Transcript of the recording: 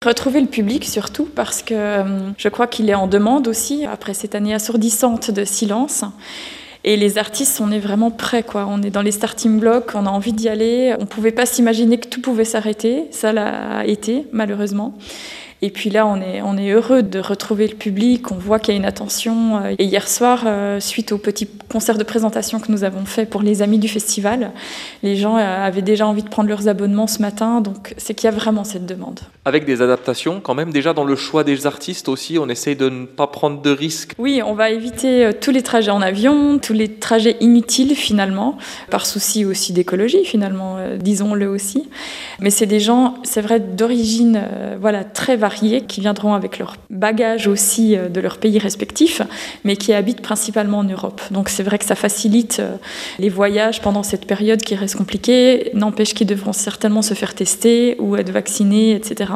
Retrouver le public surtout parce que je crois qu'il est en demande aussi après cette année assourdissante de silence. Et les artistes, on est vraiment prêts, quoi. On est dans les starting blocks, on a envie d'y aller. On ne pouvait pas s'imaginer que tout pouvait s'arrêter. Ça l'a été, malheureusement. Et puis là, on est heureux de retrouver le public. On voit qu'il y a une attention. Et hier soir, suite au petit concert de présentation que nous avons fait pour les amis du festival, les gens avaient déjà envie de prendre leurs abonnements ce matin. Donc c'est qu'il y a vraiment cette demande. Avec des adaptations, quand même, déjà dans le choix des artistes aussi, on essaye de ne pas prendre de risques. Oui, on va éviter tous les trajets en avion, tous les trajets inutiles finalement, par souci aussi d'écologie finalement, disons-le aussi. Mais c'est des gens, c'est vrai, d'origine très variés, qui viendront avec leur bagage aussi de leur pays respectifs, mais qui habitent principalement en Europe. Donc c'est vrai que ça facilite les voyages pendant cette période qui reste compliquée, n'empêche qu'ils devront certainement se faire tester ou être vaccinés, etc.